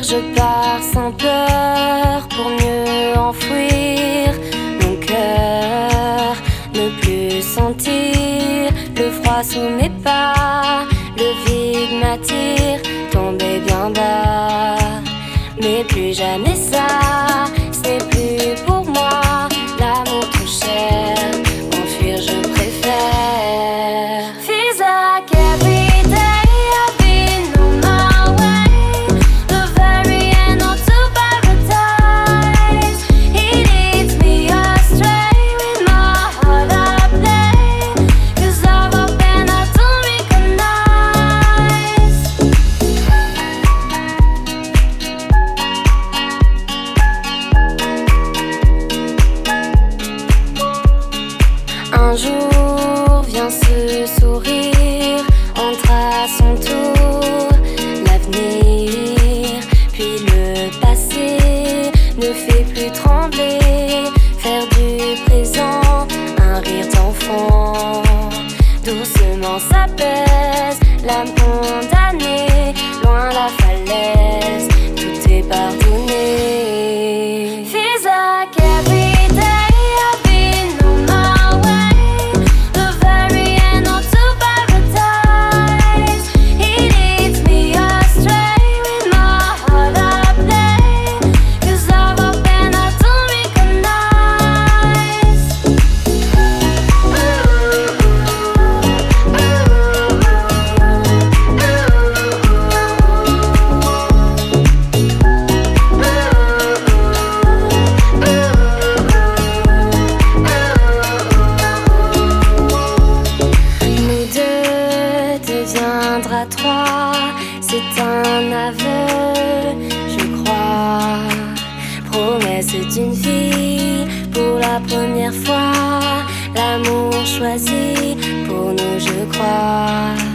je pars sans peur pour mieux enfouir mon cœur, ne plus sentir le froid sous mes pas. Le vide m'attire, tomber bien bas, mais plus jamais ça. Ce n'est plus pour moi l'amour trop cher, m'enfuir je préfère. Feels like every day I've been on my way, the very end of to paradise. He leads me astray with my heart I play, 'cause love open I don't recognize. Un jour vient ce sourire, entre à son tour l'avenir, puis le passé ne fait plus trembler. Faire du présent un rire d'enfant, doucement s'apaise l'âme condamnée. Loin la falaise, tout est pardonné. Feels like every day I've been on my way, the very end of to paradise. He leads me astray with my heart I play, 'cause love open I don't recognize. Nous deux deviendra trois, c'est un aveu, je crois. Promesse d'une vie pour la première fois, l'amour choisi pour nous, je crois.